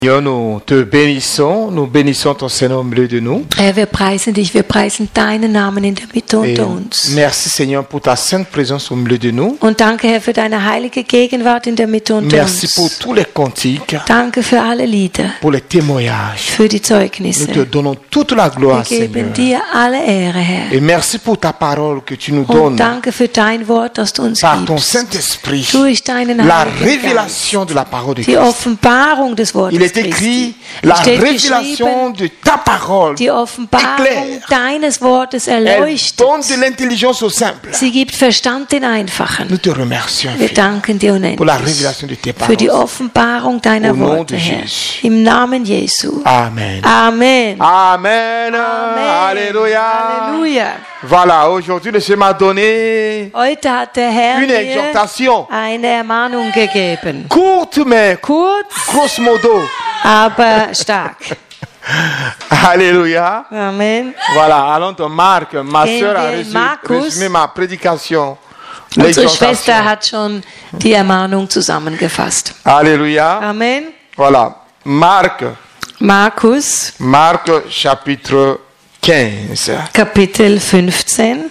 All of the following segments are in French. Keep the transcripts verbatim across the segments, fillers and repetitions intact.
Seigneur, nous te bénissons, nous bénissons ton Seigneur au milieu de nous. Herr, wir preisen dich, wir preisen deinen Namen in der Mitte Et unter uns. merci Seigneur pour ta sainte présence au milieu de nous. Und danke, Herr, für deine heilige Gegenwart in der Mitte unter Merci pour uns. tous les cantiques, Danke für alle Lieder, pour les témoignages. für die Nous te Zeugnisse. donnons toute la gloire, Wir Seigneur. geben dir alle Ehre, Herr. Et merci pour ta parole que tu nous Und donnes danke für dein Wort, das du uns par ton gibst. Saint-Esprit. Durch deinen La Heiligen Geist. révélation de la parole de Die Christ. Offenbarung des Wortes Il est écrit Christi. la Steht révélation geschrieben, de ta parole. die Offenbarung éclaire. deines Wortes Elle erleuchtet. donne de l'intelligence au simple. Sie gibt Verstand den Einfachen. Nous te remercions Wir Fils, danken dir pour la unendlich révélation de tes für die paroles. Offenbarung deiner Au nom Worte, de Herr. Jésus. Im Namen Jesu. Amen. Amen. Amen. Amen. Alléluia. Halleluja. Voilà, aujourd'hui le Seigneur m'a donné Heute hat der Herr une mir exhortation. eine Ermahnung gegeben. Courte mais Kurz, grosso modo. aber stark. Alléluia. Amen. Voilà, allons dans Marc. Ma Gehen soeur a wir in reçu, Markus. résumé ma prédication. Unsere Schwester L'exhortation. hat schon die Ermahnung zusammengefasst. Alléluia. Amen. Voilà. Marc, Markus, Marc chapitre quinze. Kapitel fünfzehn.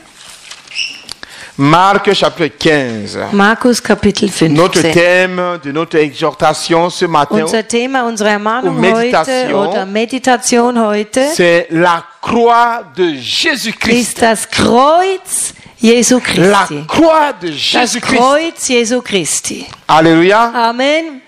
Marc chapitre quinze. Markus, Kapitel Notre fünfzehn. thème de notre exhortation ce matin, Unser Thema, unsere Ermahnung Und Meditation. heute oder Meditation heute c'est la croix de ist Jésus-Christ. das Kreuz Jesu La Christi. croix de Das Jésus-Christ. Kreuz Jesu Christi. Alléluia. Amen.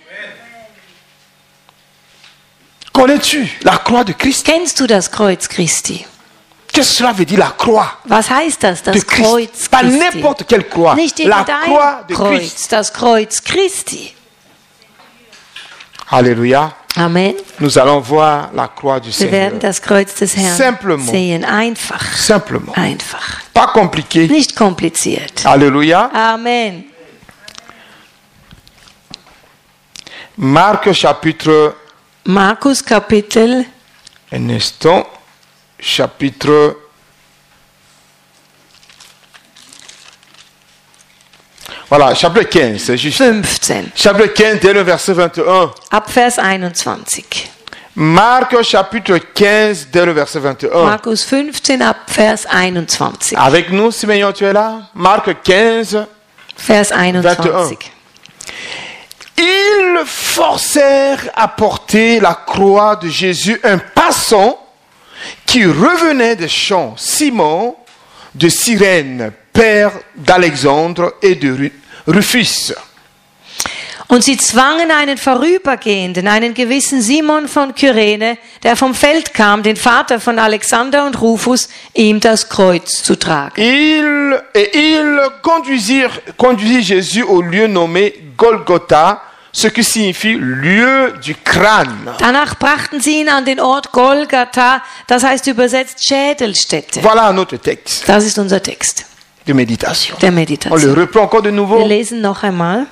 Connais-tu la croix de Christ? Kennst du das Kreuz Christi? Qu'est-ce que cela veut dire, la croix Was heißt das, de das Kreuz Christ? Pas Christi? n'importe quelle croix. Nicht La croix irgendein de Kreuz, Christ. das Kreuz Christi. Alléluia. Amen. Nous allons voir la croix du Wir Seigneur. werden das Kreuz des Herrn Simplement. sehen. Einfach. Simplement. Einfach. Pas compliqué. Nicht kompliziert. Alléluia. Amen. Marc chapitre, Markus Kapitel un instant, chapitre, voilà, chapitre quinze, c'est juste. fünfzehn. Chapitre quinze, dès le verset vingt et un. Ab Vers einundzwanzig. Marc chapitre quinze, dès le verset vingt et un. Markus fünfzehn ab Vers einundzwanzig. Avec nous, Simeon, tu es là? Marc quinze. Vers einundzwanzig. Ils forcèrent à porter la croix de Jésus un passant qui revenait des champs, Simon de Cyrène, père d'Alexandre et de Ru- Rufus. Und sie zwangen einen Vorübergehenden, einen gewissen Simon von Kyrene, der vom Feld kam, den Vater von Alexander und Rufus, ihm das Kreuz zu tragen. Ils, et ils conduisirent, conduisirent Jésus au lieu nommé Golgotha, ce qui signifie lieu du crâne. Danach brachten sie ihn an den Ort Golgatha, das heißt übersetzt Schädelstätte. Voilà notre texte Das ist unser Text de méditation. der On le Meditation. reprend encore de Wir nouveau. lesen noch einmal.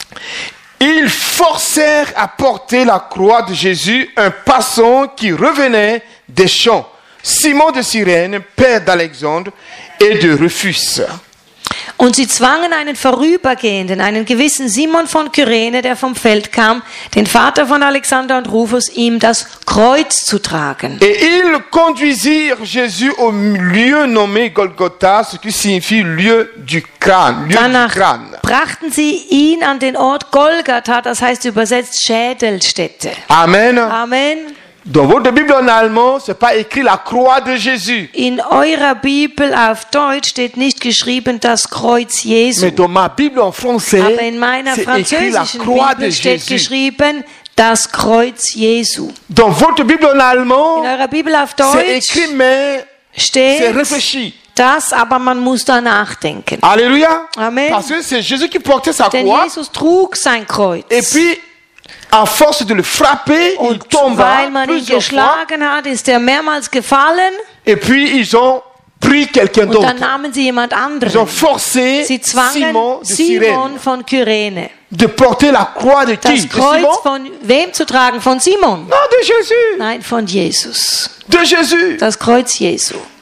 Ils forcèrent à porter la croix de Jésus un passant qui revenait des champs, Simon de Cyrène, père d'Alexandre et de Rufus. Und sie zwangen einen Vorübergehenden, einen gewissen Simon von Kyrene, der vom Feld kam, den Vater von Alexander und Rufus, ihm das Kreuz zu tragen. Et ils conduisirent Jésus au lieu nommé Golgotha, ce qui signifie lieu du crâne, lieu Danach du crâne. brachten sie ihn an den Ort Golgatha, das heißt übersetzt Schädelstätte. Amen. Amen. Dans votre Bible en allemand, c'est pas écrit la croix de Jésus. In eurer Bibel auf Deutsch steht nicht geschrieben das Kreuz Jesu. Mais dans ma Bible en français, Aber in meiner c'est écrit la französischen croix de Bibel steht Jésus. geschrieben das Kreuz Jesu. Dans votre Bible en In allemand, eurer Bibel auf c'est Deutsch écrit, mais c'est steht réfléchi. das, aber man muss da nachdenken. Alléluia. Amen. Parce que c'est Jésus qui portait sa Denn croix. Jesus trug sein Kreuz. Et puis, à force de le frapper, il Und tomba weil man ihn plusieurs fois. geschlagen hat, ist er mehrmals gefallen. Et puis, ils ont pris quelqu'un Und d'autre. dann nahmen sie jemand Ils ont anderen. forcé Sie zwangen Simon de Cyrène Simon von Kyrene, de porter la croix de qui? das De Kreuz Simon? von wem zu tragen? Von Simon? Non, de Jésus. Nein, von Jesus. De Jésus. Das Kreuz Jesu.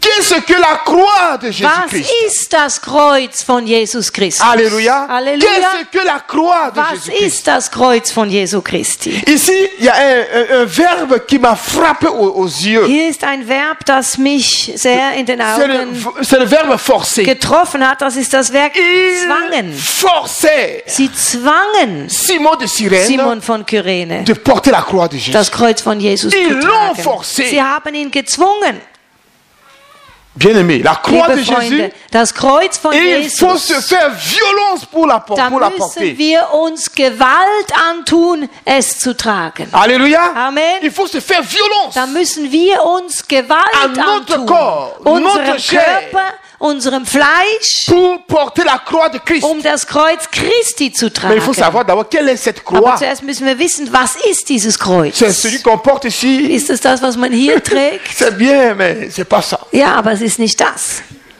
Qu'est-ce que la croix de Was Jésus-Christ? ist das Kreuz von Jesus Christus? Alléluia. Halleluja. Qu'est-ce que la croix de Was Jésus-Christ? ist das Kreuz von Jesu Christi? Ici, il y a un, un- un verbe qui m'a frappé aux, aux yeux. Hier ist ein Verb, das mich sehr in den C'est le, Augen c'est le verbe forcer. getroffen hat. Das ist das Werk Il zwangen. forçait Sie zwangen Simon de Cyrène Simon von Kyrene, de porter la croix de Jésus. das Kreuz von Jesus Ils zu l'ont tragen. forcé. Sie haben ihn gezwungen. Bien-aimé, la croix de Liebe Jésus, Freunde, das Kreuz von et il faut se Jesus, faire violence pour la, por- da pour la müssen porter. wir uns Gewalt antun, es zu tragen. Alléluia. Amen. Il faut se faire violence. Da müssen wir uns À Gewalt notre antun, corps, unserem notre chair. Körper, unserem Fleisch, Pour porter la croix de Christ. um das Kreuz Christi zu Mais il faut tragen. savoir d'abord quelle est cette Aber croix. zuerst müssen wir wissen, was ist dieses Kreuz? C'est celui qu'on porte ici. Ist es das, was man hier trägt? C'est bien, mais c'est pas ça. Ja, aber es ist nicht das.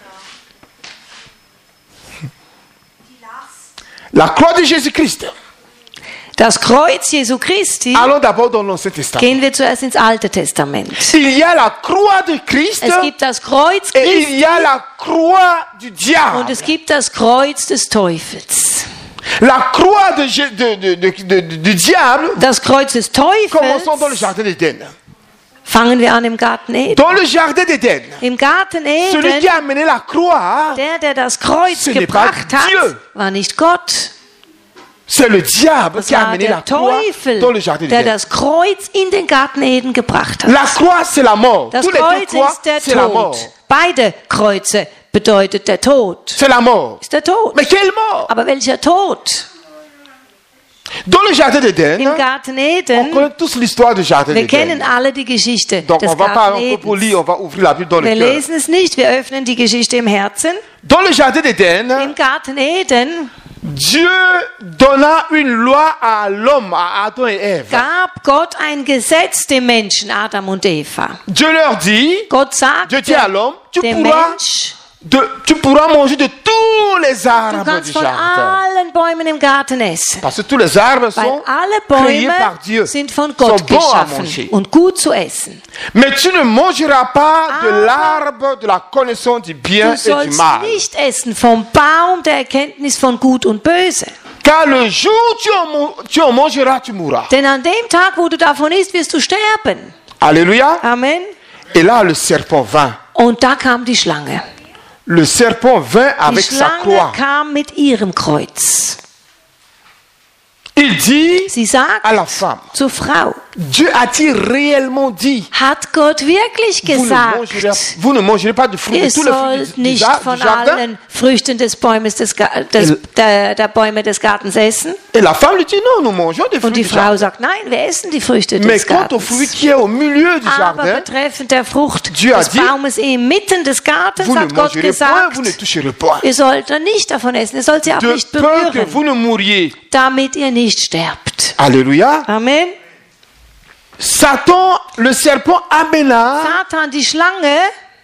La croix de Jésus-Christ. Das Kreuz Jesu Christi, Allons d'abord dans l'Ancien Testament. gehen wir zuerst ins Alte Testament. Il y a la croix de Christ Es gibt das Kreuz et il Christi y a la croix du und diable. es gibt das Kreuz des Teufels. La croix de, Jé- de- de- de- de- de- du diable, Das Kreuz des commençons dans le Teufels jardin d'Éden. fangen wir an im Garten Eden. Dans le jardin d'Éden, Im Garten celui qui Eden, a amené la croix, der, der das Kreuz Ce n'est pas gebracht hat, Dieu. war nicht Gott. c'est le diable Das qui a war amené la der croix Teufel, dans le jardin der d'Éden. das Kreuz in den Garten Eden gebracht hat. La croix, c'est la mort. Das Tous les deux Kreuz croix, ist der c'est la mort. Tod. Beide Kreuze bedeutet der Tod. C'est la mort. Ist der Tod. Mais quelle mort? Aber welcher Tod? Dans le jardin Im d'Éden, Garten on Eden, connaît tous l'histoire du jardin wir kennen d'Éden. alle die Geschichte Donc des on va pas Garten un peu pour Edens. lire, on va ouvrir la Bible dans le Wir cœur. lesen es nicht, wir öffnen die Geschichte im Herzen. Dans le jardin d'Éden, Im Garten Eden Dieu donna une loi à l'homme, à Adam et Ève. gab Gott ein Gesetz dem Menschen, Adam und Eva. Dieu leur dit, Gott sagt Dieu dit à l'homme, tu dem pourras, Mensch, de, tu pourras manger de tous les du arbres du kannst von jardin. allen Bäumen im Garten essen. Parce que tous les arbres Weil sont alle créés par Dieu, Bäume sind von sont Gott bons à geschaffen manger. und gut zu essen. Mais tu ne mangeras pas de Aber l'arbre de la connaissance du bien Du et du sollst mal. nicht essen vom Baum der Erkenntnis von Gut und Böse. Car le jour où tu en, mo- tu en mangeras, tu mourras. Denn an dem Tag, wo du davon isst, wirst du sterben. Alléluia. Amen. Et là, le serpent vint. Und da kam die Schlange. Le serpent vint Die avec sa croix. Schlange kam mit ihrem Kreuz. Il dit Sie sagt à la femme, zur Frau, Dieu a-t-il réellement dit, hat Gott wirklich vous ne, mangerez, gesagt, vous ne mangerez pas de fruits ihr de tous les fruits sollt du, du, nicht ja- von du jardin? allen Früchten des Bäumes des, Ga- des, El- der, der Bäume des Gartens essen? Et la femme lui dit, non, nous mangeons des fruits Und die du Frau jardin. sagt, nein, wir essen die Früchte Mais des quant au fruit Gartens. qui est au milieu du Aber jardin, betreffend der Frucht Dieu a des dit, Baumes inmitten des Gartens vous ne hat Gott mangerez point, gesagt, vous ne toucherez point. ihr sollt nicht davon essen, ihr sollt sie auch De nicht peur que vous berühren, ne mouriez. damit ihr nicht sterbt. Alléluia. Amen. Satan, le serpent amena, Satan, die Schlange,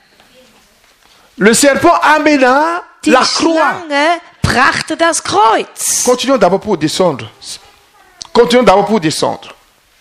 le serpent amena die la croix. Schlange brachte das Kreuz. Continuons d'abord pour descendre. Continuons d'abord pour descendre.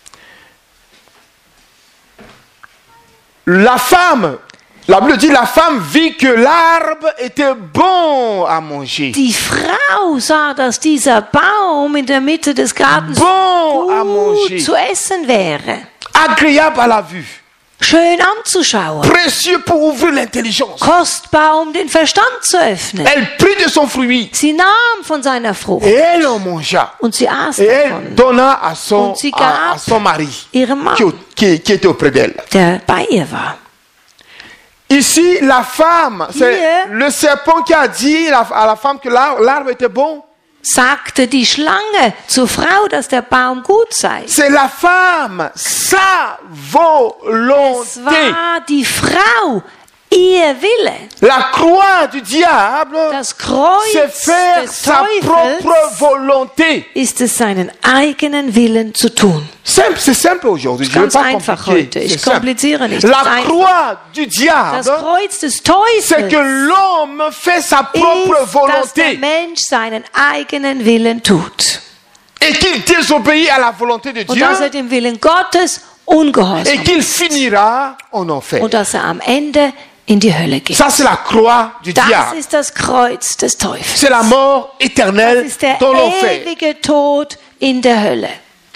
La femme, la Bible dit, la femme vit que l'arbre était bon à manger. Die Frau sah, dass dieser Baum in der Mitte des Gartens Bon à gut manger. zu essen wäre. Agréable à la vue. Schön anzuschauen. Précieux pour ouvrir l'intelligence. Kostbar, um den Verstand zu öffnen. Elle prit de son fruit Sie nahm von seiner Frucht et elle en mangea. und sie aß Et elle davon. donna à son, Und sie à, gab à son mari ihrem Mann, qui, qui- qui était auprès d'elle. der bei ihr war. Ici, la femme, c'est Hier. le serpent qui a dit à la- à la femme que l'ar- l'arbre était bon. Sagte die Schlange zur Frau, dass der Baum gut sei. C'est la femme, sa Es volonté. war die Frau, ihr Wille. La croix du diable, Das Kreuz c'est faire des sa propre Teufels volonté. ist es, seinen eigenen Willen zu tun. Simple, c'est simple aujourd'hui. Je ne veux Ganz pas einfach compliquer. heute. Ich C'est simple. kompliziere nicht. Das ist La einfach. croix du Das diable, Kreuz des c'est que Teufels l'homme fait sa propre ist, dass der volonté Mensch seinen eigenen Willen tut. et qu'il désobéit à la volonté de Und Dieu dass er dem Willen Gottes et ungehorsam qu'il ist. finira en enfer. Und dass er am Ende in die Hölle geht. Ça, c'est la croix du Das diable. ist das Kreuz des Teufels. C'est la mort Das éternelle ist der dans l'enfer. ewige Tod in der Hölle.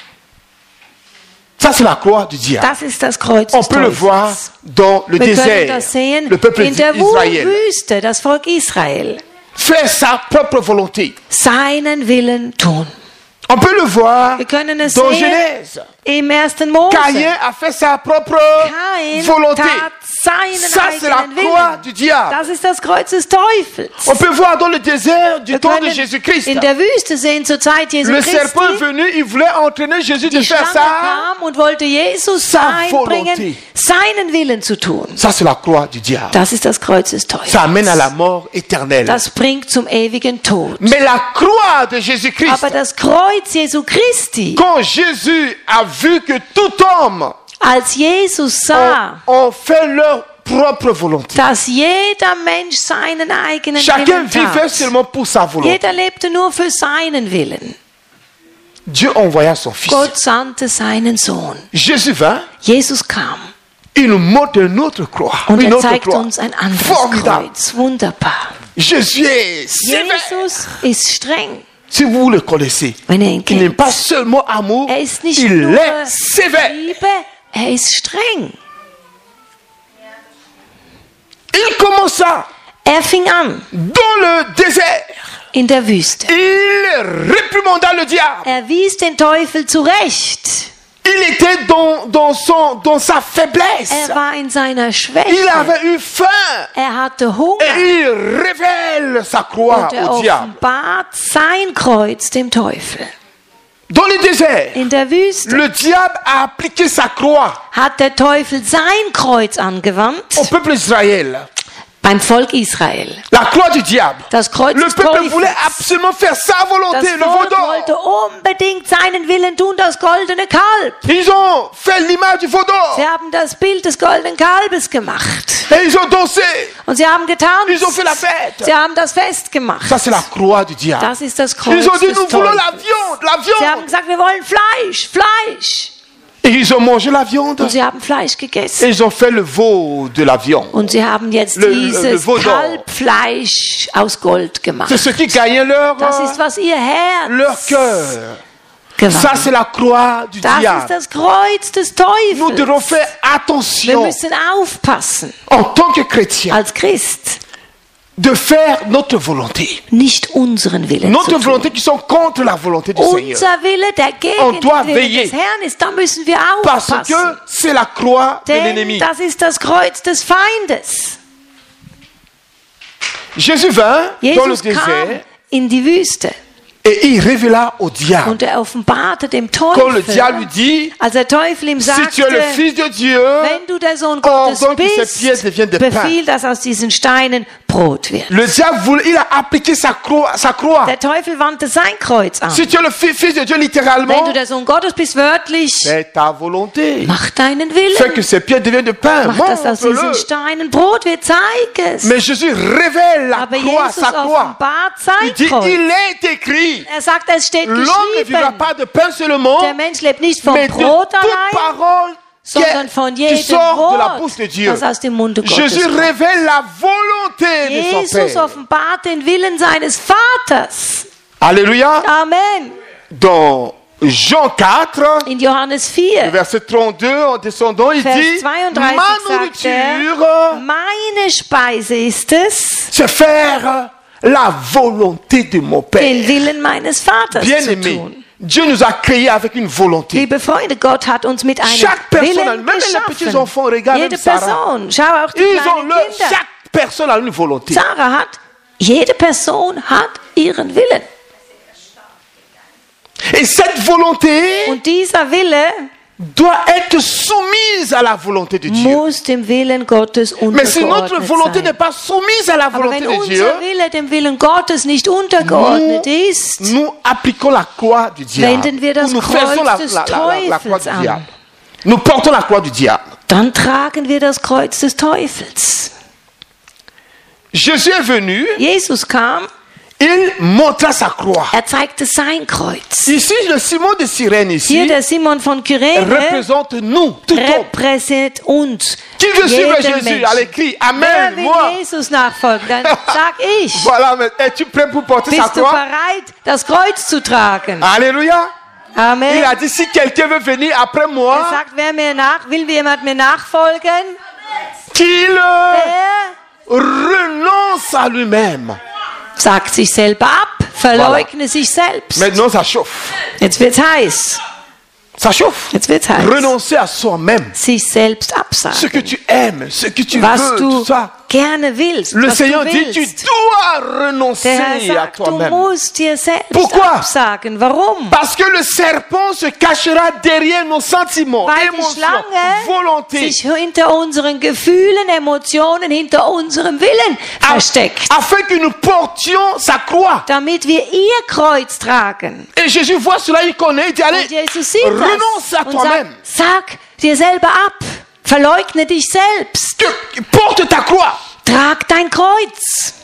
Ça, c'est la croix du diable. Das ist das Kreuz On des peut le voir Teufels. dans le Wir können désert. das sehen Le peuple in der d'Israël Wüste, das Volk Israel. fait sa propre volonté. Seinen Willen tun. On peut le voir Wir können es dans sehen Genèse. im ersten Mose. Caïn a fait sa propre Kain volonté. tat seinen Ça, c'est la eigenen croix Willen. du diable. Das ist das Kreuz des Teufels. On peut voir dans le désert du Wir temps de können Jésus-Christ. in der Wüste sehen zur Zeit Jesu Le Christi. serpent est venu, il voulait entraîner Jésus de Die faire Schlange ça. kam und wollte Jesus Sa einbringen, volonté. seinen Willen zu tun. Ça, c'est la croix du diable. Das ist das Kreuz des Teufels. Ça amène à la mort éternelle. Das bringt zum ewigen Tod. Mais la croix de Jésus-Christ, Aber das Kreuz Jesu Christi, quand Jésus a vu que tout homme als Jesus sah, ont, ont fait leur propre volonté. dass jeder Mensch seinen eigenen Chacun Willen vivait tat. seulement pour sa volonté. Jeder lebte nur für seinen Willen. Dieu envoya son Fils. Gott sandte seinen Sohn. Jésus vint, Jesus kam il nous montre une autre croix. und Une er autre zeigt croix. uns ein anderes Formidable. Kreuz. Wunderbar. Jésus est sévère. Jesus ist streng, Si vous le connaissez, wenn ihr ihn il n'est kennt. pas seulement amour, Er ist nicht il nur est sévère. Liebe, er ist streng. Il commença Er fing an dans le désert. in der Wüste. Il réprimanda le diable. Er wies den Teufel zurecht. Il était dans, dans, son, dans sa faiblesse. Er war in seiner Il Schwäche. avait eu faim. Er hatte Et Hunger. il révèle sa croix Und er au diable. offenbart sein Kreuz dem Teufel. Dans le désert, In der Wüste le diable a appliqué sa croix hat der Teufel sein Kreuz angewandt au peuple d'Israël. beim Volk Israel. La croix du diable. Das Kreuz Le des peuple Teufels. voulait absolument faire sa volonté, Das le veau Volk d'or. wollte unbedingt seinen Willen tun, das goldene Kalb. Ils ont fait l'image du veau d'or. Sie haben das Bild des goldenen Kalbes gemacht. Et ils ont dansé. Und sie haben getanzt. Ils ont fait la fête. Sie haben das Fest gemacht. Ça, c'est la croix du diable. Das ist das Kreuz Ils ont dit, des nous voulons la Teufels. viande, la Sie haben viande. gesagt, wir wollen Fleisch, Fleisch. Et ils ont mangé la viande. Und sie haben Fleisch Et gegessen. ils ont fait le veau de la viande. Und sie haben jetzt Le- le- le dieses veau d'or. Kalbfleisch aus Gold gemacht. C'est ce qui gagnait leur, Das ist, was ihr leur Herz cœur. gewann. Ça, c'est la croix du Das ist diable. das Kreuz des Nous devons Teufels. faire Wir attention müssen aufpassen, en tant que chrétiens als Christ, de faire notre volonté. nicht unseren Willen zu Notre tun. volonté qui sont contre la volonté du Seigneur. Unser Wille, der On gegen doit den Willen veiller. des Herrn ist, da müssen wir Parce que aufpassen. c'est la croix de Denn l'ennemi. das ist das Kreuz des Feindes. Jésus vint dans le Jesus kam désert in die Wüste et il révéla au diable. und er offenbarte dem Quand le diable lui Teufel, dit, als der Teufel ihm si sagte, tu es le Fils de Dieu, wenn du der Sohn Gottes ordonne que ces pierres bist, deviennent des pains. befiehl, dass aus diesen Steinen Brot wird. Le diable voulait, il a appliqué sa croix. Sa croix. Der Teufel wandte sein Kreuz an. Si tu es le fi- Fils de Dieu, Wenn littéralement, du der Sohn Gottes bist, wörtlich, fais ta volonté. mach deinen Fais que Willen. ces pierres deviennent de pain. Mach, dass aus diesen Mange-le. Steinen Brot wird, zeig es. Mais Jésus révèle la Aber croix, Jesus sa croix. offenbart Il sein dit, Kreuz. il est écrit, Er sagt, es steht l'homme ne vivra geschrieben, pas de pain seulement, der Mensch lebt nicht vom mais de Brot toute allein, parole qui, sondern von qui jedem sort de la bouche de Wort, Dieu. das aus dem Munde Gottes Jésus kommt. révèle la volonté de son Jesus Père. offenbart den Willen seines Vaters. Alléluia. Amen. Dans Jean quatre, In Johannes vier, verset trente-deux, en descendant, il Vers dit, zweiunddreißig ma sagt er, nourriture, meine Speise ist es, c'est faire la volonté de mon den Père. Willen meines Vaters zu Bien-aimé, tun. Dieu nous a créés avec une volonté. Liebe Freunde, Gott hat uns mit einem Chaque personne, Willen même les petits geschaffen. enfants, regarde Jede même Sarah. Person, schau auch die Ils ont kleinen leur, Kinder. chaque personne a une volonté. Sarah hat, jede Person hat ihren Willen. Et cette volonté Und dieser Wille doit être soumise à la volonté de Dieu. muss dem Willen Gottes Mais si notre untergeordnet volonté n'est sein. pas soumise à la Aber volonté wenn de Dieu, unser Wille dem Willen Gottes nicht untergeordnet nous, ist, nous appliquons la croix du diable. wenden wir das Ou nous faisons la, Kreuz des la- la- la- la croix Teufels du an. diable. Nous portons la croix du diable. dann tragen wir das Kreuz des Teufels. Jésus est venu, Jesus kam, il montra sa croix. Er zeigte sein Kreuz. Ici, le Simon de Cyrène, Hier ici, der Simon von Kyrene représente nous, tout homme. repräsentiert uns. Qui veut suivre jeden Jésus? Menschen. Allez, crie Wer Amen, will moi. Jesus nachfolgen? Dann sag ich. Voilà, mais es-tu prêt pour porter sa Bist du croix? bereit, das Kreuz zu tragen? Alléluia. Amen. Il a dit, si quelqu'un veut venir après Er moi, sagt, wer mir nach, will jemand mir nachfolgen? qu'il Der renonce à lui-même. sagt sich selber ab, verleugne sich selbst. Maintenant, ça chauffe. Jetzt wird's heiß. Ça chauffe. Jetzt wird's heiß. Renoncer à soi-même. Sich selbst Ce absagen. que tu aimes, ce que tu Was veux, du tout ça. gerne willst, Le was du Seigneur dit, tu willst. dois renoncer Der Herr à sagt, du toi-même. musst dir selbst Pourquoi? absagen. Warum? Parce que le serpent se cachera derrière nos sentiments, Weil die émotions, Schlange volontés, sich hinter unseren Gefühlen, Emotionen, hinter unserem Willen versteckt. afin que nous portions sa croix. Damit wir ihr Kreuz tragen. Et Jésus voit cela, il connaît, il dit, allez, Und Jesus sieht renonce das à und toi-même. sagt, sag dir selber ab. Verleugne dich selbst. Que- porte ta croix. Trag dein Kreuz.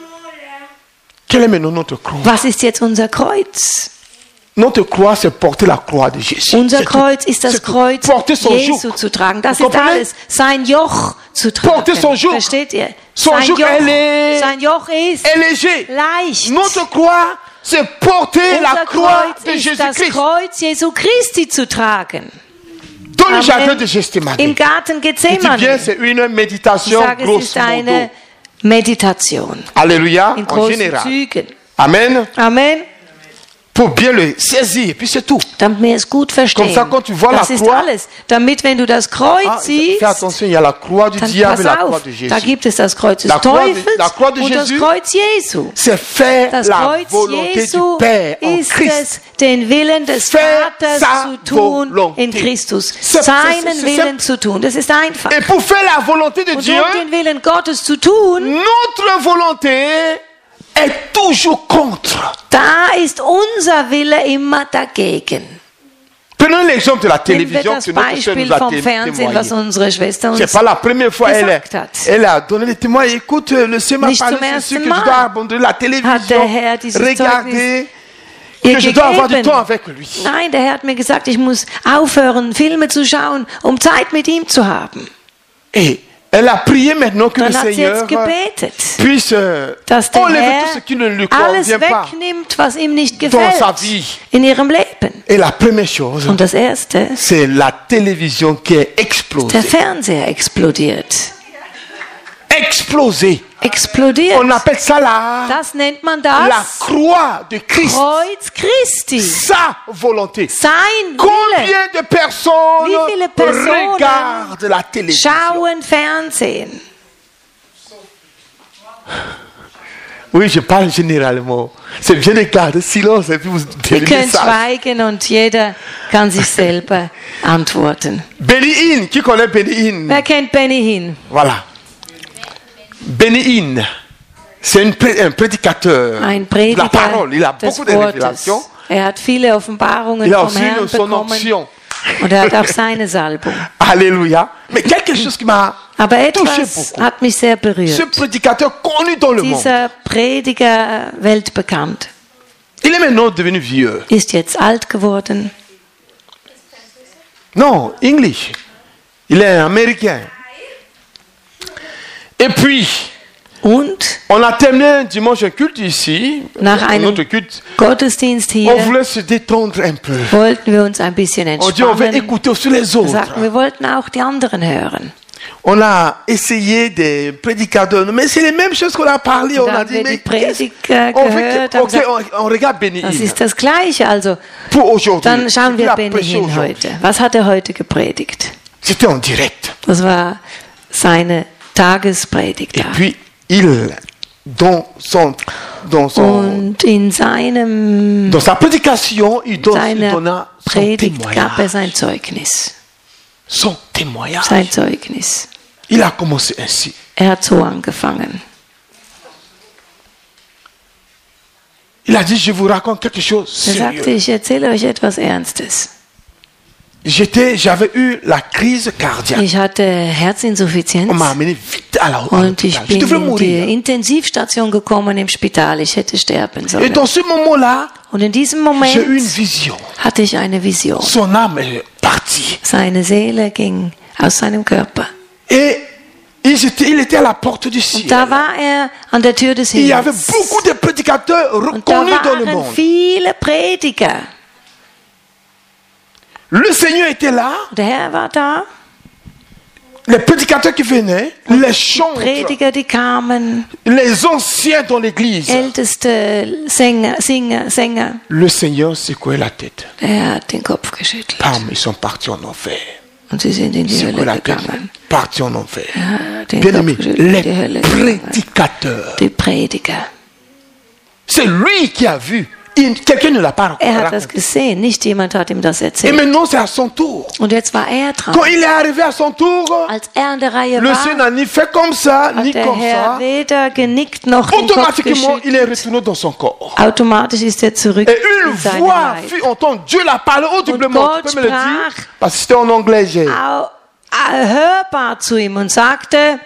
Quelle est maintenant notre croix? Was ist jetzt unser Kreuz? Notre croix, c'est porter la croix de Jésus. Unser C'est tout. Kreuz ist das C'est tout. Kreuz Porter son Jesu joug. zu tragen. Das Vous ist comprenez? alles. Sein Joch zu tragen. Porter son joug. Versteht ihr? Son Sein joug, Joch, elle est- sein Joch ist Et léger. leicht. Notre croix, c'est porter la Unser croix de Kreuz ist das Jésus-Christ. Kreuz Jesu Christi zu tragen. Dans le Amen. jardin de Gethsemane. Im Garten Je dis Gethsemane. bien, c'est une Ich méditation sage, es ist grosso modo. eine Meditation. Alléluia, In en großen général. Zügen. Amen. Amen. Pour bien le saisir, et puis c'est tout. Damit wir es gut verstehen. Comme ça, quand tu vois Das la ist croix- alles. Damit, wenn du das Kreuz Ah, siehst, fais attention, il y a la croix du dann diable et pass la croix auf. de Jésus. Da gibt es das Kreuz des La croix de- Teufels la croix de und das Jésus, Kreuz Jesu. C'est faire Das la Kreuz volonté Jesu du Père en ist Christ. es, den Willen des Faire Vaters sa zu tun volonté. in Christus. C'est- c'est- Seinen c'est- Willen zu tun. Das ist einfach. Et pour faire la volonté de Und Dieu, um den Willen Gottes zu tun, notre volonté est toujours contre. da ist unser Wille immer dagegen. Prenons l'exemple de la Nehmen wir télévision das que notre sœur Beispiel nous a vom té- Fernsehen, was témoigné. unsere Schwester uns C'est pas la première fois elle, gesagt hat. elle a donné les témoins. Écoute, le Seigneur m'a Nicht parlé zum de ersten ce que je Mal dois abandonner la télévision, hat der Herr dieses regarder, ihr que je dois avoir du gegeben. temps avec lui. Nein, der Herr hat mir gesagt, ich muss aufhören, Filme zu schauen, um Zeit mit ihm zu haben. Et elle a prié maintenant que le Dann hat sie Seigneur jetzt gebetet, puisse euh, dass der enlever Herr tout ce qui ne lui alles convient pas wegnimmt, was ihm nicht dans sa gefällt vie. in ihrem Leben. Et la première chose, Und das Erste, c'est la télévision qui est der explosée. Fernseher explodiert. Explosée. Explodiert. On appelle ça la, Das nennt man la das croix de Christ. Kreuz Christi. Sa volonté. Sein Wille. Combien de personnes Wie viele Personen regardent la télévision? schauen Fernsehen. Oui, je parle généralement. C'est bien de garder silence et puis vous Ihr donnez le könnt message. schweigen und jeder kann sich selber antworten. Benny Hinn, qui connaît Benny Hinn? Wer kennt Benny Hinn? Voilà. Benny Hinn, c'est une pré- un prédicateur Ein de Prediger la parole. Il a des beaucoup de Wortes. révélations. Er hat viele Offenbarungen Il a vom aussi Herrn une- son bekommen onction. und er hat auch seine Salbung. Alléluia. Mais quelque chose qui m'a Aber touché etwas beaucoup. hat mich sehr Ce berührt. prédicateur connu dans le monde, Dieser Prediger, weltbekannt, il est maintenant devenu vieux. ist jetzt alt geworden. Non, English. Il est américain. Et puis, Und on a terminé un dimanche un culte ici, nach un einem autre culte. Gottesdienst On hier voulait se détendre un peu. wollten wir uns ein bisschen On dit on veut entspannen. écouter aussi les Wir autres. sagten, wir wollten auch die anderen hören. On a essayé des prédicateurs, mais c'est les mêmes choses qu'on a parlé. On Da a haben dit, wir mais die Prediger qu'est-ce- on, veut gehört, que- haben ok, gesagt, on, on regarde Benny Das Hinn ist das Gleiche. Also, pour aujourd'hui. dann schauen Il wir a Benny prêché Hinn aujourd'hui. heute. Was hat er heute gepredigt? C'était en direct. Das war seine Tagespredigt. Et Da. puis, il, dans, son, dans, son, Und in seinem, dans sa prédication, il, donne, il seiner donna son Predigt gab er témoignage. sein Zeugnis. Son témoignage. Sein Zeugnis. Il a commencé ainsi. Er hat so angefangen. Il a dit, je vous raconte quelque chose Er sagte, sérieux. ich erzähle euch etwas Ernstes. j'étais, j'avais eu la crise cardiaque. Ich hatte Herzinsuffizienz On m'a amené vite à la à und ich l'hôpital. Je bin devrais in die mourir. Intensivstation gekommen im Spital. Ich hätte sterben Et sollen. dans ce moment-là, Und in diesem j'ai eu une Moment vision. hatte ich eine Vision. Son âme est partie. Seine Seele ging aus seinem Körper. Et il était, il était à la porte du ciel. Da war er an der Tür des Il y avait Himmels. beaucoup de prédicateurs Und da reconnus dans le waren monde. viele Prediger. Le Seigneur était là. Der Herr war da. Les prédicateurs qui venaient, les chantres, Prediger, die kamen. les anciens dans l'église. Älteste Sänger, Singer, Sänger. Le Seigneur secouait la tête. Der Herr hat den Kopf geschüttelt. Bam, ils sont partis en enfer. Und sie sind in die Secouait Hölle la tête, gegangen. partis en enfer. Er hat den Bien Kopf aimé, geschüttelt, in die Hölle les gegangen. prédicateurs. Die Prediger. C'est lui qui a vu. Il- Quelqu'un ne l'a pas Er hat das raconté. gesehen, nicht jemand hat ihm das Et erzählt. maintenant, c'est à son tour. Und jetzt war er dran. Quand il est arrivé à son tour, Als er an der Reihe le Seigneur war, n'a ni fait comme ça, ni hat der comme Herr ça. weder genickt noch den Kopf Automatiquement, il est geschüttelt. retourné dans son corps. Automatisch ist er zurück Et une in seine voix Leib. fut entendue. Dieu l'a parlé audiblement. Und Tu peux me le Gott dire? sprach. Parce que c'était en anglais. j'ai- Au, äh, hörbar zu ihm und sagte,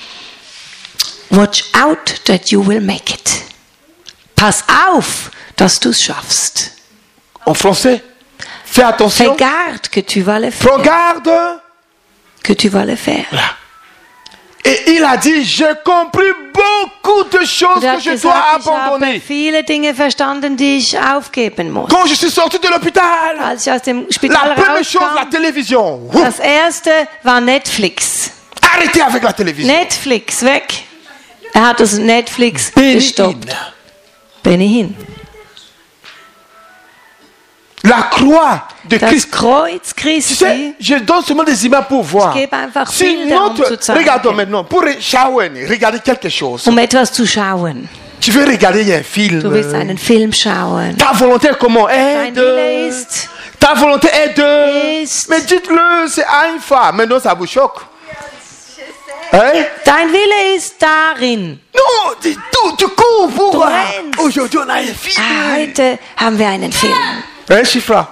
watch out that you will make it. Pass auf, dass du es schaffst. En français. Fais attention. Fais garde que tu vas le faire. Prends garde. Que tu vas le faire. Voilà. Et il a dit, j'ai compris beaucoup de choses Und er que hat je gesagt, dois ich habe abandonner. viele Dinge verstanden, die ich aufgeben muss. Quand je suis sorti de l'hôpital, Als ich aus dem Spital la première chose, la rauskam, télévision. das erste war Netflix. Arrêtez avec la télévision. Netflix, weg. Er hat das Netflix Béni gestoppt. in. Bin ich hin. La croix de Das Christ. Kreuz Tu sais, Christi. je donne seulement des images pour voir. Ich gebe einfach Si Bilder, um notre, zu zeigen. regardons maintenant, pour schauen, regarder quelque chose. Um etwas zu schauen. Tu veux regarder un film. Du willst einen Film schauen. Ta volonté est comment? Est Dein Wille de. ist, Ta volonté est de. Ist. Mais dites-le, c'est Alpha. Maintenant, ça vous choque. Hein? dein Wille ist darin. Non, tu, tu, tu cours pour. Du voir. rennst. Aujourd'hui, on a un film. Ah, heute haben wir einen Film. Hein, Chifra?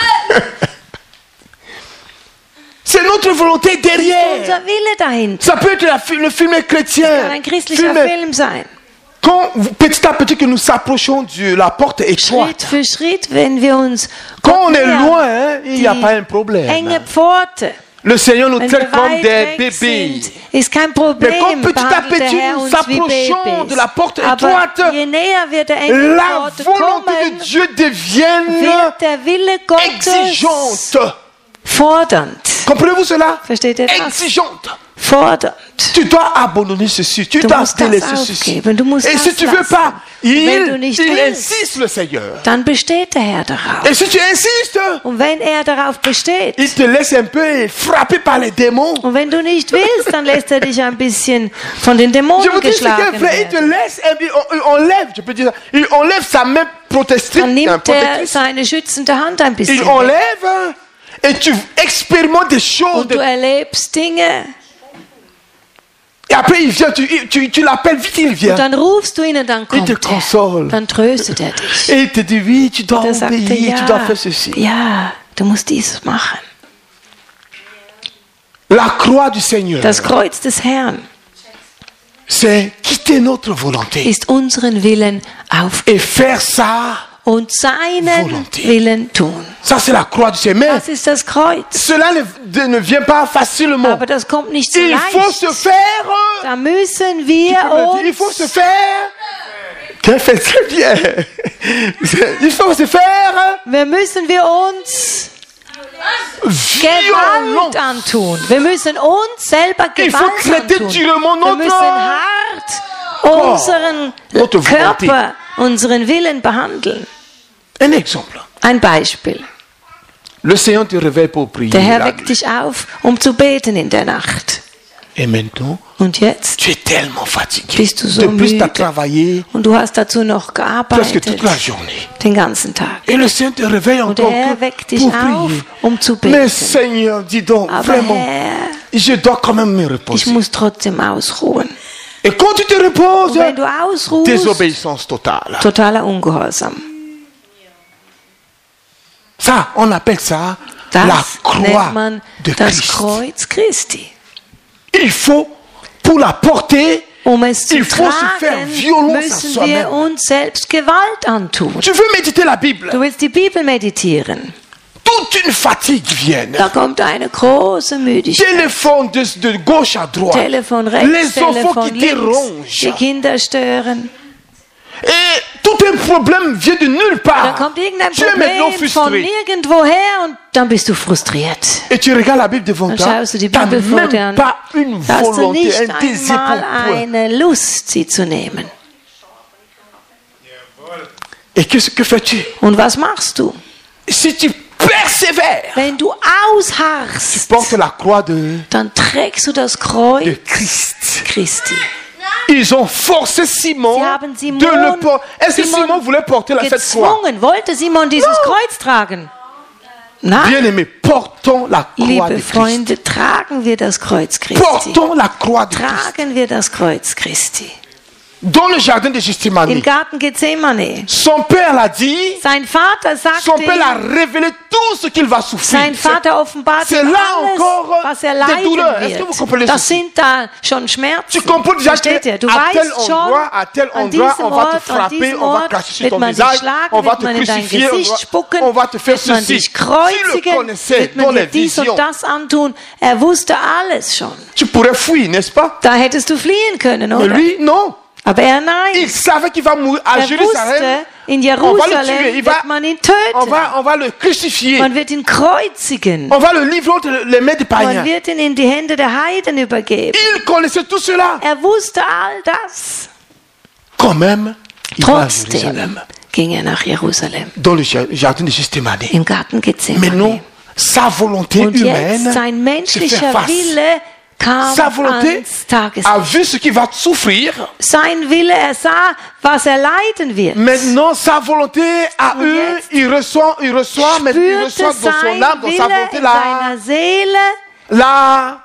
C'est notre volonté derrière. Unser Wille dahinter Ça peut être la fi- le film chrétien. kann ein christlicher Film- Film sein. Quand petit à petit que nous s'approchons de la porte Schritt étroite, für Schritt, wenn wir uns quand on est nähern, loin, hein, il n'y a die pas un problème. enge Pforte. Le Seigneur nous Wenn traite wir comme weit des weg bébés. sind, ist kein Mais Problem. quand petit à behandelt der petit Herr nous uns wie s'approchons Babys. de la porte Aber étroite, je näher wir der engen la Pforte volonté de kommen, Dieu devient wird der Wille Gottes exigeante. fordernd. Comprenez-vous cela? Versteht ihr das? Exigeante. Fordernd. Tu dois abandonner ceci, tu Du dois musst das délaisser ceci. aufgeben, du musst Et das si tu veux lassen. pas, il, Wenn du nicht il willst, insiste le Seigneur. dann besteht der Herr darauf. Et si tu insistes, Und wenn er darauf besteht, il te laisse un peu frapper par les démons. und wenn du nicht willst, dann lässt er dich ein bisschen von den Dämonen Je vous dis, c'est qu'un geschlagen frère, il te werden. laisse, un peu- il enlève, je peux dire, ça, il enlève sa main protectrice, Dann euh, nimmt er protectrice. seine schützende Hand ein bisschen Il weg. enlève et tu expérimentes des choses. Und du de- erlebst Dinge. Et après, il vient, tu, tu, tu l'appelles vite, il vient. Und dann rufst du ihn und dann Il kommt te er. console. Dann tröstet er dich. Et il te dit, oui, tu dois Da sagt er, obéir, tu dois ja, faire ceci. ja, du musst dies machen. La croix du Seigneur, Das Kreuz des Herrn c'est quitter notre volonté ist unseren Willen auf et faire ça. und seinen Volonté. Willen tun. Ça, c'est la croix du Seigneur. Mais Das ist das Kreuz. cela ne, de- ne vient pas facilement. Aber das kommt nicht so Il faut se leicht. faire. Da müssen Tu wir peux me dire, il faut se uns faire. Qu'elle fait très bien. Il faut se faire. Wir müssen wir uns Gewalt Violent. antun. Wir müssen uns selber Il faut Gewalt traiter antun. durement Wir müssen notre, hart unseren notre volonté. Körper, unseren Willen behandeln. Un exemple. Ein Beispiel. Le Seigneur te réveille pour prier. Der Herr la weckt nuit. dich auf, um zu beten in der Nacht. Et maintenant, Und jetzt tu es tellement fatigué. bist du so De plus, tu as müde. travaillé Und du hast dazu noch presque gearbeitet. toute la journée. Den ganzen Tag. Et le Seigneur te réveille Und der encore Herr que weckt dich pour auf, prier. um zu Mais beten. Seigneur, dis donc, Aber vraiment, Herr, je dois quand même me ich reposer. muss trotzdem ausruhen. Et quand tu te reposes, Und wenn du ausruhst, désobéissance totale. totaler Ungehorsam. Ça, on appelle ça la Das croix nennt man de das Christ. Kreuz Christi. Il faut, pour la porter, Um es zu il faut se faire tragen, violence à müssen soi-même. wir uns selbst Gewalt antun. Tu veux méditer la Bible? Du willst die Bibel meditieren. Toute une fatigue vient. Da kommt eine große Müdigkeit. Téléphone de, de gauche à droite. Telefon rechts, Les enfants Telefon qui te links. Die rongent. Kinder stören. Et tout un problème vient de nulle Da part. kommt irgendein Tu es maintenant Problem von frustré. nirgendwoher und dann bist du frustriert. Et tu regardes la Bible devant Dann toi. schaust du die Tu n'as Bibel vor dir même an. pas une Da hast du volonté, nicht un désir pour einmal toi. eine Lust, sie zu nehmen. Et qu'est-ce que fais-tu? Und was machst du? Si tu persévères, Wenn du tu ausharrst, portes la croix de, dann trägst du das de Kreuz Christ. Christi. Ils ont forcé Simon Sie haben Simon, de le porter. Est-ce que Simon Simon voulait porter la, cette croix? gezwungen. Wollte Simon dieses Kreuz tragen? Nein. Bien-aimés, portons la croix de Liebe Christ. Freunde, tragen wir das Kreuz Christi. Portons la croix de Christ. Tragen wir das Kreuz Christi. Dans le jardin de Im Gethsemane, Garten Gethsemane. son père l'a dit, Sein Vater sagte son père l'a ihm, révélé tout ce qu'il va souffrir. sein Vater offenbart c'est ihm là alles, encore was er des leiden douleurs. Est-ce que vous comprenez wird. Das ceci? sind da schon Schmerzen. Tu comprends déjà Versteht que ihr? Du à tel weißt schon, endroit, à tel an endroit, diesem on va te Ort, an frapper, diesem on va Ort cracher sur wird ton man dich visage, schlagen, on va wird te man in dein crucifier, on Gesicht va, spucken, on va te faire wird man ceci. dich Tu le kreuzigen, connaissais wird dans man les dir dies visions. und das antun. Er wusste alles schon. Tu pourrais fuir, n'est-ce pas? Da hättest du fliehen können, Mais oder? lui, non. Aber er nein. Il savait qu'il va mourir à Er Jérusalem. wusste, in On va le Jerusalem tuer. Il va, wird man ihn on, töten. va, on va le crucifier. Man wird ihn kreuzigen. On va le livrer entre les mains des Man païens. wird ihn in die Hände der Heiden übergeben. Il connaissait tout cela. Er wusste all das. Quand même, il va à Trotzdem Jérusalem. ging er nach Jerusalem, Dans le ja- jardin de Gethsemane. im Garten Mais non, Gethsemane. sa volonté Und jetzt humaine sein se fait menschlicher face. Wille kam Sa volonté ans Tageslicht. a vu ce qu'il va souffrir. Sein Wille, er sah, was er leiden wird. Maintenant, sa volonté a Und eu, jetzt il reçoit, il reçoit, mais il Spürte reçoit dans son sein âme, dans sa Wille volonté, in la, seiner Seele la,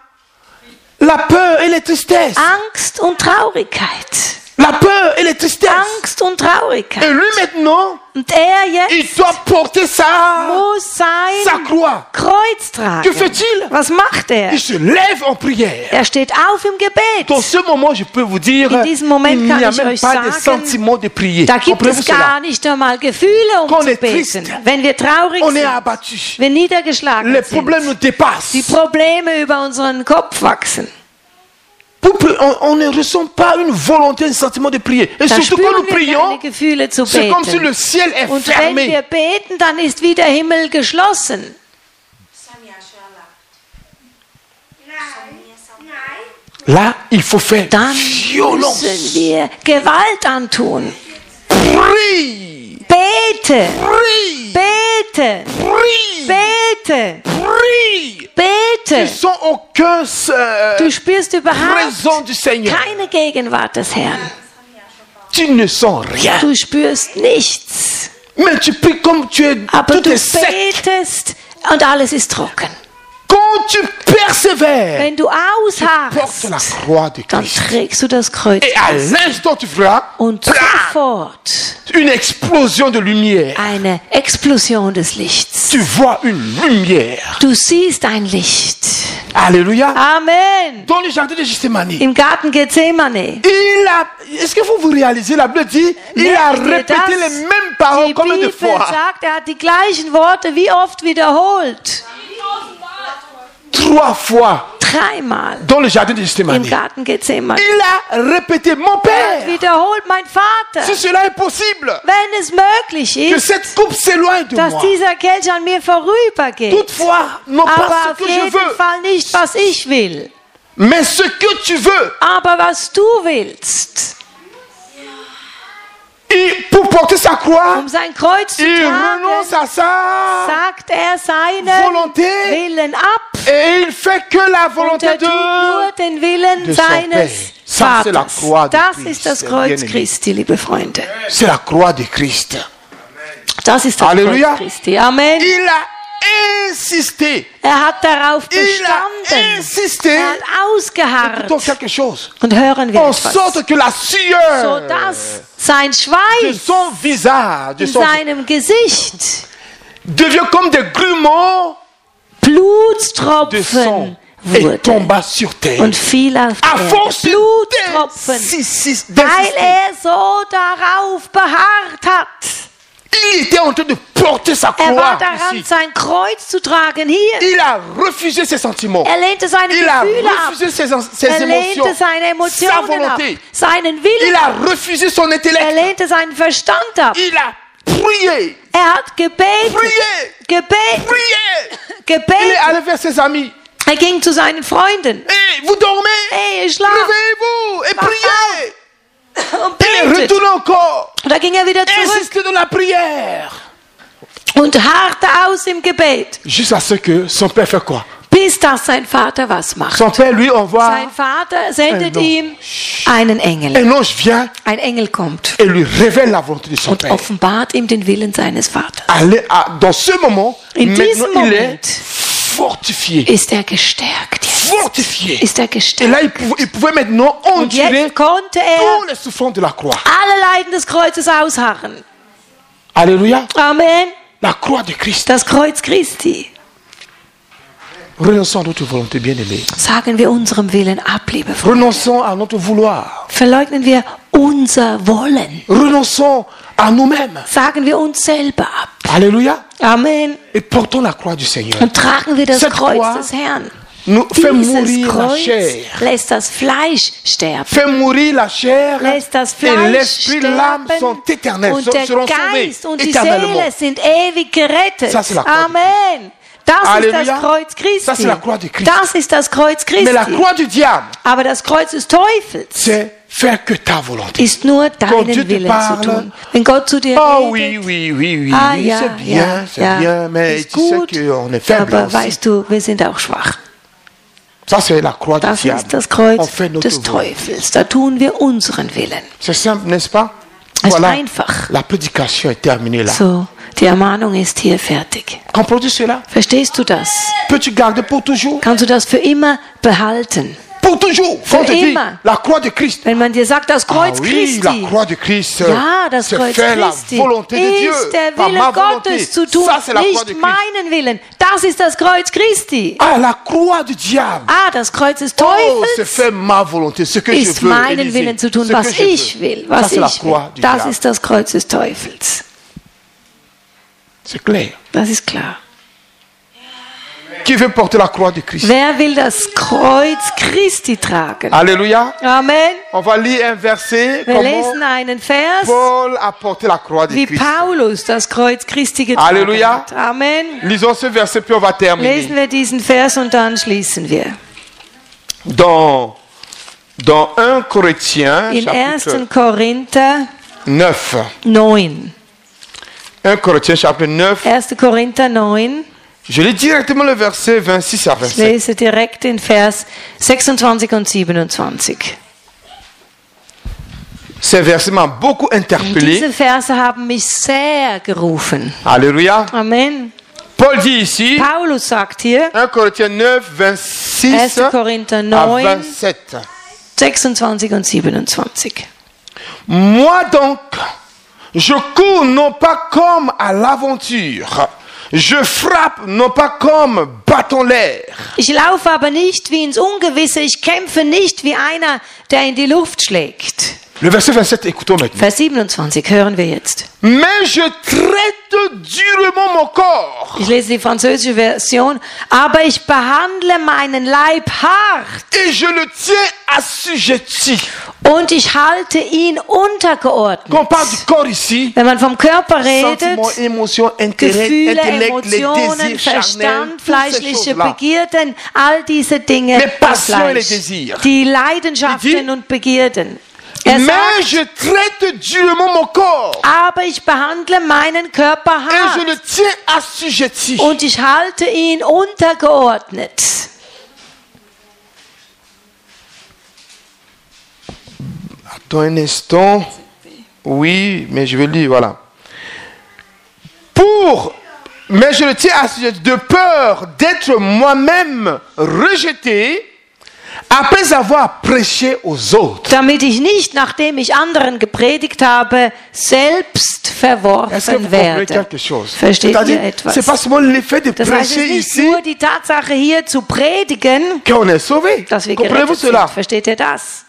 la peur et les tristesses. Angst und Traurigkeit. La peur et les tristesses. Angst und Et Traurigkeit. lui maintenant, Und er il jetzt doit porter sa, muss sa sein croix. Kreuz Que tragen. fait-il? Was macht er? Il se lève en prière. Er steht auf im Gebet. Dans ce moment, je peux vous dire, In diesem Moment il n'y kann a ich même euch pas de sagen, sentiment de prier. Da gibt Comprenez-vous es cela? gar nicht einmal Gefühle, um Qu'on zu est triste. beten. Wenn wir traurig On est sind, abattu. wenn niedergeschlagen Les sind, problèmes nous dépassent. die Probleme über unseren Kopf wachsen. Pour pri- On, on ne ressent pas une volonté, un sentiment de prier. Et Da surtout quand nous spüren wir prions, keine Gefühle zu c'est comme si beten. le ciel est Und wenn fermé. wir beten, dann ist wie der Himmel geschlossen. Là, il faut faire Dann violence. müssen wir Gewalt antun. Prie, Bete, prie, bete, prie, bete, prie. Tu bete. sens aucun euh, Du spürst überhaupt présent du Seigneur. keine Gegenwart des Herrn. Tu ne sens rien. Du spürst nichts. Mais tu pries comme tu es, Aber tout du est sec. betest und alles ist trocken. Quand tu persévères, Wenn du porte la ausharrst, croix de dann Christ. trägst du das Kreuz Et à l'instant, tu feras und sofort une explosion de lumière. eine Explosion des Lichts. Tu vois une lumière. Du siehst ein Licht. Alléluia. Amen. Dans le jardin de Gethsemane, Im Garten Gethsemane. il a, est-ce que vous vous réalisez, la Bible dit, il a Merkt ihr répété das? les mêmes paroles Die combien de Bibel fois? sagt, er hat die gleichen Worte wie oft wiederholt. Trois fois Dreimal dans le jardin de im Gethsemane. Garten Gethsemane. Il a répété, mon Er hat Père, wiederholt, mein Vater, si cela est possible, wenn es möglich que ist, cette coupe s'éloigne de dass moi. dieser Kelch an mir vorübergeht. Toutefois, non pas Aber ce auf que je jeden veux, Fall nicht, was ich will, mais ce que tu veux. aber was du willst. Et pour porter sa croix, Um sein Kreuz zu il tragen, renonce à ça sagt er seinen volonté Willen ab et il fait que la und volonté er tut nur de... den Willen de son seines Père. Ça, c'est la Vaters. croix de Das Christ, ist das bien Kreuz aimé. Christi, liebe Freunde. C'est la croix de Christ. Das ist das Halleluja. Kreuz Christi. Amen. Il a insisté. Er hat darauf Il a bestanden. insisté. Er hat ausgeharrt. Écoutons quelque chose. Und hören wir En etwas. sorte que la sueur So dass sein de Schweiß son visage de in son, seinem Gesicht devient comme des grumeaux de sang Blutstropfen et wurde tomba sur terre. und fiel auf À die Erde. force Blutstropfen, d'insister, weil d'insister, er so darauf beharrt hat. il était en train de porter sa Er war croix daran, ici. sein Kreuz zu tragen hier. Il a refusé ses sentiments. Er lehnte seine Il a Gefühle ab. refusé ses, ses Er émotions, lehnte seine sa Emotionen ab, volonté. seinen Il Willen a ab. refusé son Er intellect. lehnte seinen Verstand ab. Il a prié, Er hat gebetet, prié, gebetet, prié. Il est gebetet. allé vers ses amis. Er ging zu seinen Freunden. Hey, vous dormez? Hey, ihr schlaft. Réveillez-vous et Wach priez. Und Il est betet. retourné encore. Und da ging er wieder zurück Insistez dans la prière. und harrte aus im Gebet, Jusqu'à ce que son père fait quoi? bis dass sein Vater was macht. Son père lui envoie Sein Vater sendet Ein ihm einen Engel. un ange vient Ein Engel kommt et lui révèle la volonté de son und père. offenbart ihm den Willen seines Vaters. Allez, à- dans ce moment, In maintenant, diesem il Moment est fortifié. ist er gestärkt jetzt. Fortifié. Ist er Et gestärkt. là, il pouvait, il pouvait maintenant Und endurer jetzt konnte er tous les souffrances de la croix. alle Leiden des Kreuzes ausharren. Alléluia. Amen. La croix de Christ. Das Kreuz Christi. Renonçons à notre volonté, bien-aimée. Sagen wir unserem Willen ab, liebe Freunde. Renonçons à notre vouloir. Verleugnen wir unser Wollen. Renonçons à nous-mêmes. Sagen wir uns selber ab. Alléluia. Amen. Et portons la croix du Seigneur. Und tragen wir das Cette Kreuz croix des Herrn. nous fait Dieses mourir la Kreuz chair. lässt das Fleisch sterben. Fait mourir la chair. Lässt das Et Fleisch l'esprit, l'âme sont sterben. éternels, Und sont- der seront sauvés Geist und die éternellement. Seele sind ewig gerettet. Ça, c'est la croix de Amen. Das ist Alléluia. das Kreuz Christi. Ça, c'est la croix de Christ. Das ist das Kreuz Mais la Christi. croix du diable, Aber das Kreuz des Teufels c'est faire que ta volonté. ist nur Quand Dieu deinen te Willen parle, zu tun. Wenn Gott zu dir Oh redet, oui, oui, oui, oui, ah oui, ja, c'est bien, ja, c'est ja, bien, mais ist tu sais gut, qu'on est faible aber aussi. weißt du, wir sind auch schwach. Ça, c'est la croix du Das diable. ist das Kreuz On fait notre des volonté. Teufels. Da tun wir unseren Willen. C'est simple, n'est-ce pas? Es ist Voilà, einfach. la prédication est terminée là. So, die Ermahnung ist hier fertig. Comprends-tu cela? Verstehst du das? Peux-tu garder pour toujours? Kannst du das für immer behalten? Pour toujours. Für Quand on te dit immer. la croix de Christ. Wenn man dir sagt, das Ah Kreuz oui, Christi, la croix de Christ, ja, das c'est Kreuz faire la Christi volonté de Dieu, ist der pas Wille ma volonté. Gottes zu tun, Ça, c'est la croix de nicht Christ. meinen Willen. Das ist das Kreuz Christi. Ah, la croix du diable. Ah, das Kreuz des Oh, c'est Teufels faire ma volonté, ce que je ist veux. meinen Élisée, Willen zu tun, ce was que je ich veux. will, Ça, was c'est la ich croix will. du Das diable. ist das Kreuz des Teufels. C'est clair. Das ist klar. Qui veut porter la croix de Christ? Wer will das Kreuz Christi tragen? Alléluia. Amen. On va lire un verset. Wir Comment lesen einen Vers, Paul a porté la croix de wie Christ. Paulus das Kreuz Christi getragen Halleluja. hat. Amen. Lisons ce verset puis on va Lesen terminer. wir diesen Vers und dann schließen wir. Dans, dans un Corinthiens, In chapitre ersten Korinther neuf. neun. un Corinthiens, chapitre neuf. erster Korinther neun. Je lis directement le verset vingt-six à Ich vingt-sept. lese direkt den Vers sechsundzwanzig und siebenundzwanzig. Ces versets m'ont beaucoup interpellé. Diese Verse haben mich sehr gerufen. Alléluia. Amen. Paul dit ici, Paulus sagt hier, un Corinthiens neuf, vingt-six erster Korinther à neun, vingt-sept. sechsundzwanzig und siebenundzwanzig. Moi donc, je cours non pas comme à l'aventure, je frappe non pas comme battant l'air. Ich laufe aber nicht wie ins Ungewisse, ich kämpfe nicht wie einer, der in die Luft schlägt. Le verset vingt-sept, écoutons maintenant. Vers siebenundzwanzig hören wir jetzt. Mais je traite durement mon corps Ich lese die französische Version. Aber ich behandle meinen Leib hart et je le tiens assujetti. und ich halte ihn untergeordnet. Quand on parle du corps ici, Wenn man vom Körper redet, sentiments, émotions, intérêts, Gefühle, intellect, les Emotionen, désirs charnels, Verstand, toutes ces fleischliche choses-là. Begierden, all diese Dinge, Les das passions et les Fleisch, désirs. die Leidenschaften und Begierden. Er Mais sagt, je traite durement mon corps aber ich behandle meinen Körper et je hart le tiens assujetti. und ich halte ihn untergeordnet. Attends un instant. Oui, mais je vais lire, voilà. Pour, mais je le tiens assujetti de peur d'être moi-même rejeté après avoir prêché aux autres. damit ich nicht, nachdem ich anderen gepredigt habe, selbst Est-ce que vous verworfen comprenez werde. quelque chose? Versteht C'est-à-dire, ihr etwas? c'est pas seulement l'effet de Das heißt, es prêcher ist nicht ici nur die Tatsache hier zu predigen, qu'on est sauvé. dass wir Comprenez-vous gerettet sind. cela? Versteht ihr das?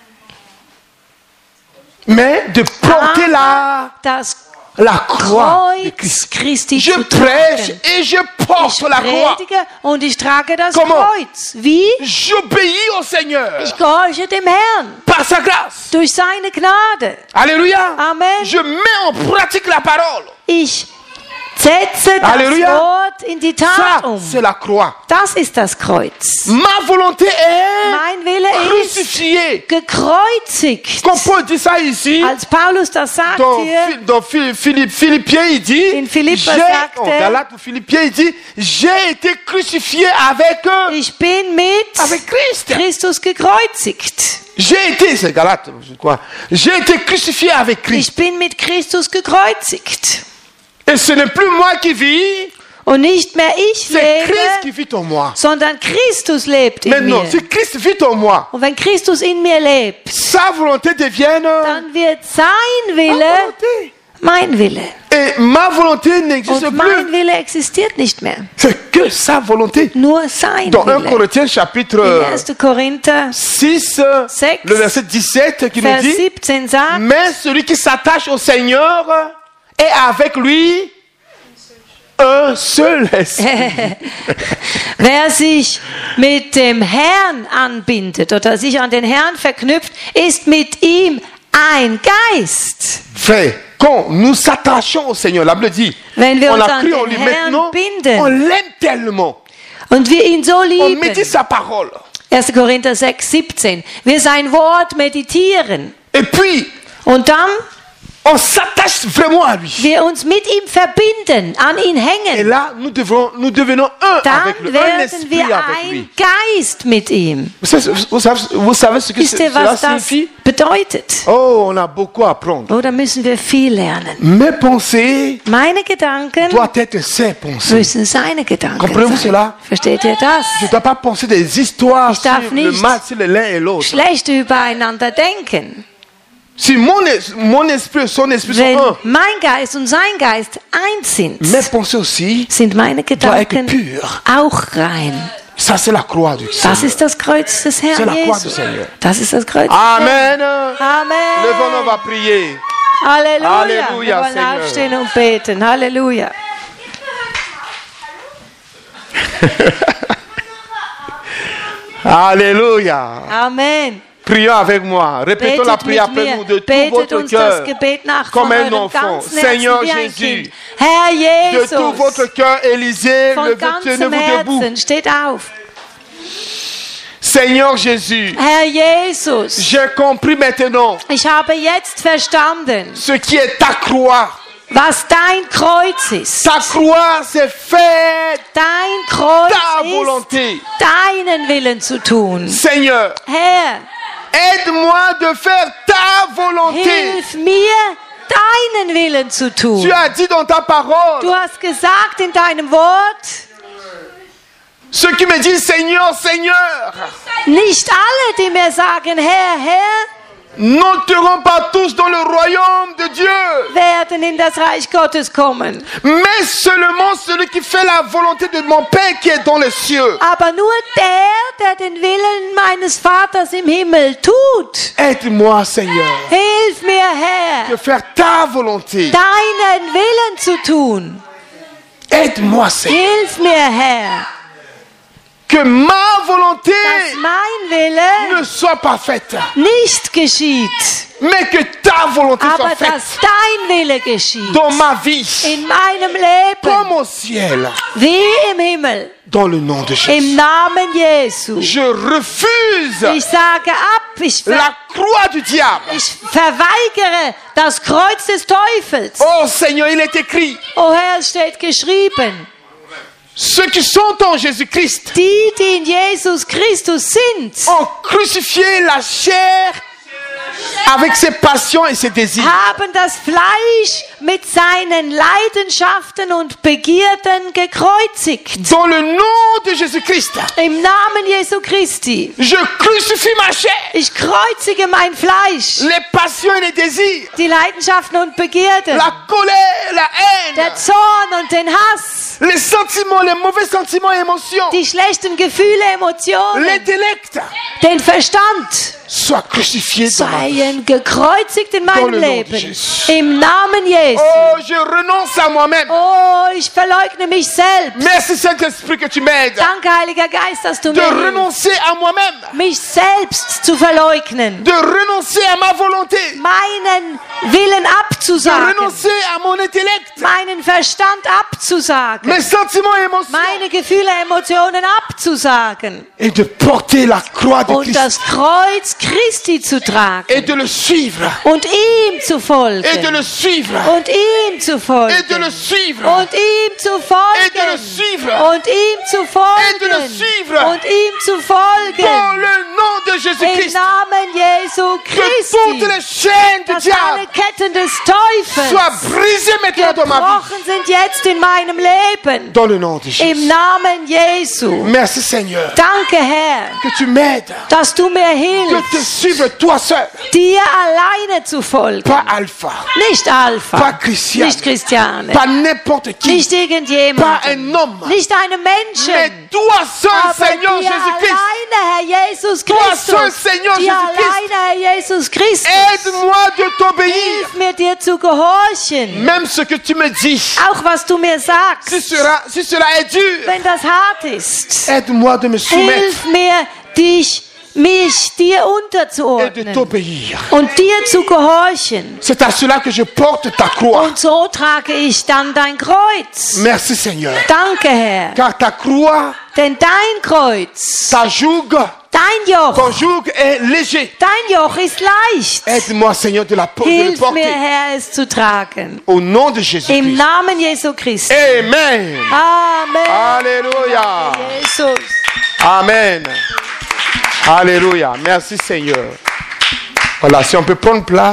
Mais de porter la, Das la croix de Kreuz Christ. Christi Je zu prêche tragen. et je Ich porte la croix. predige und ich trage das Comment? Kreuz. Wie? J'obéis au Seigneur Ich gehorche dem Herrn par sa grâce. durch seine Gnade. Alléluia. Amen. Je mets en pratique la parole. Ich setze das Halleluja. Wort in die Ça, Tat um. c'est la croix. Das ist das Kreuz. Ma volonté est Mein Wille ist crucifiée. gekreuzigt. Comme Paul dit ça ici, Als Paulus das sagt dans, hier, Phil- dans Phil- Philippe- Philippiens, il dit, In Philippa j'ai- sagt en er, Galates ou Philippiens, il dit, j'ai été crucifié avec eux, ich bin mit avec Christ. Christus gekreuzigt. J'ai été, c'est Galates, je crois. J'ai été crucifié avec Christ. Ich bin mit Christus gekreuzigt. Et ce n'est plus moi qui vis, Und nicht mehr ich c'est Christ qui lebe, vit en moi. sondern Christus lebt in Maintenant, mir. si Christ vit en moi, Und wenn Christus in mir lebt, sa volonté devient dann wird sein ma Wille volonté. mein Wille. Et ma volonté n'existe Und mein plus. Wille existiert nicht mehr. C'est que sa volonté. Nur sein Dans un Wille. Corinthiens chapitre In erster Korinther six, sechs, le verset dix-sept qui nous Vers dit, siebzehn sagt, mais celui qui s'attache au Seigneur est avec lui un seul esprit. wer sich mit dem Herrn anbindet oder sich an den Herrn verknüpft, ist mit ihm ein Geist. Frère, quand nous s'attachons au Seigneur, la Bible dit, Wenn wir on uns a an cru en den lui Herrn maintenant, binden. on l'aime tellement. Und wir ihn so On lieben. médite sa parole. erster Korinther sechs, siebzehn. Wir sein Wort meditieren. Et puis, Und dann on s'attache vraiment à lui. wir uns mit ihm verbinden, an ihn Et hängen. là, nous, devrons, nous devenons un Dann avec lui, un werden esprit wir avec lui. ein Geist mit ihm. Vous savez, vous savez, vous savez ce que Wisst ihr, cela was das signifie? bedeutet? Oh, on a beaucoup à apprendre. Oh, da müssen wir viel lernen. Mes pensées Meine Gedanken doivent être ses pensées. müssen seine Gedanken Comprenez-vous sein. cela? Versteht ihr das? Je ne dois pas penser des histoires Ich darf sur le nicht mal, sur l'un et l'autre. Schlecht übereinander denken. Si mon, es- mon esprit et son esprit Wenn sont un, mein Geist und sein Geist eins sind, mes pensées aussi, sind meine doivent être Gedanken pures. auch rein. Ça, c'est la croix du Das Seigneur. ist das Kreuz des C'est Herrn la croix du Jesus. Seigneur. Das ist das Kreuz des Amen. Herrn. Amen. Levons, on va prier. Halleluja. Halleluja, Wir wollen Seigneur. aufstehen und beten. Halleluja. Alléluia. Amen. Prions avec moi. Répétons la Betet prière mit après mir. nous de tout Betet votre uns das cœur. Gebet nach Comme von un eurem enfant. ganzen Seigneur Herzen wie ein Jésus. Kind. Herr De tout votre Jesus, cœur, Élisée, von levez- ganzem tenez-vous debout. Herzen, steht auf. Seigneur Jésus, Herr Jesus, j'ai compris maintenant ich habe jetzt verstanden, ce qui est ta croix. was dein Kreuz ist. Ta croix, c'est faire Dein Kreuz ta ist, volonté. deinen Willen zu tun. Seigneur, Herr, aide-moi de faire ta volonté. hilf mir, deinen Willen zu Tu tun. as dit dans ta Du parole, hast gesagt in deinem Wort, ceux qui me disent Seigneur, Seigneur, nicht alle, die mir sagen, Herr, Herr, n'entreront pas tous dans le royaume de Dieu, werden in das Reich Gottes kommen. mais seulement celui qui fait la volonté de mon Père qui est dans les cieux. Aber nur der, der den Willen meines Vaters im Himmel tut. Aide-moi, Seigneur, Hilf mir, Herr, de faire ta volonté. deinen Willen zu tun. Aide-moi, Seigneur, Hilf mir, Herr, que ma volonté dass mein Wille ne soit pas faite, nicht geschieht, mais que ta volonté aber soit faite dass dein Wille geschieht. dans ma vie, In meinem comme Leben, au ciel, wie im Himmel, dans le nom de im Jésus. Namen Jesu. Je refuse Ich sage ab, ich, ver la croix du diable. ich verweigere das Kreuz des Teufels. Oh Seigneur, il est écrit, O Herr, es steht geschrieben, ceux qui sont en Jésus-Christ die, die in Jesus Christus sind, ont crucifié la chair avec ses passions et ses désirs. haben das Fleisch mit seinen Leidenschaften und Begierden gekreuzigt. Dans le nom de Jésus-Christ, Im Namen Jesu Christi. je crucifie ma chair, Ich kreuzige mein Fleisch, les passions et les désirs, die Leidenschaften und Begierden, la colère, la haine, der Zorn und den Hass, les sentiments, les mauvais sentiments et émotions, die schlechten Gefühle, Emotionen, l'intellect, den Verstand. soient crucifiés dans ma vie. Seien gekreuzigt in Dans meinem le nom de Leben. Jesus. Im Namen Jesu. Oh, je renonce à moi-même. Oh, ich verleugne mich selbst. Merci Saint-Esprit que tu m'aides Danke, Heiliger Geist, dass du de mir hilfst, renoncer à moi-même, mich selbst zu verleugnen, de renoncer à ma volonté, meinen Willen de abzusagen, renoncer à mon intellect, meinen Verstand abzusagen, mes sentiments et émotions, meine Gefühle, Emotionen abzusagen et de porter la croix de und Christ das Kreuz Christi zu tragen et de le suivre, und ihm zu et de folgen le suivre, und ihm zu et de le folgen suivre, und ihm zu et de le folgen suivre, und ihm zu et de le folgen suivre, und ihm zu dans folgen le nom de im Jésus-Christ, Namen Jesu que toutes Christi, les chaînes du dass alle diable Ketten des Teufels soient brisées maintenant dans ma vie, gebrochen sind jetzt in meinem Leben. dans le nom de Im Jésus. Namen Jesu. Merci Seigneur, Danke, Herr, que tu m'aides, dass du mir de te hilfst, suivre toi seul, dir alleine zu folgen. pas Alpha, Nicht Alpha, pas Christian, nicht Christiane, pas n'importe qui, nicht pas irgendjemand, un homme, nicht einem mais Menschen, toi seul, aber Seigneur dir Jésus-Christ. alleine, Herr Jesus Toi seul, Christus, Seigneur dir Jésus-Christ. alleine, Herr Jesus Christus. Aide-moi de t'obéir, Hilf mir, dir zu gehorchen, même ce que tu me dis. auch was du mir Si sagst, cela, si cela est dur, wenn das hart ist. aide-moi de me soumettre Hilf mir, dich, mich dir et de unterzuordnen t'obéir. und dir zu gehorchen. C'est à cela que je porte ta croix. Und so trage ich dann dein Kreuz. Merci Seigneur. Danke, Herr. Car ta croix, Denn dein Kreuz, ta joug, dein Joch, ton joug est léger. dein Joch ist leicht. Aide-moi Seigneur de, la, de le Hilf mir, porter. Herr, es zu tragen. Au nom de Im Jésus-Christ. Namen Jesu Christi. Amen. Amen. Alléluia. Jesus. Amen. Alléluia. Merci Seigneur. Voilà, si on peut prendre place.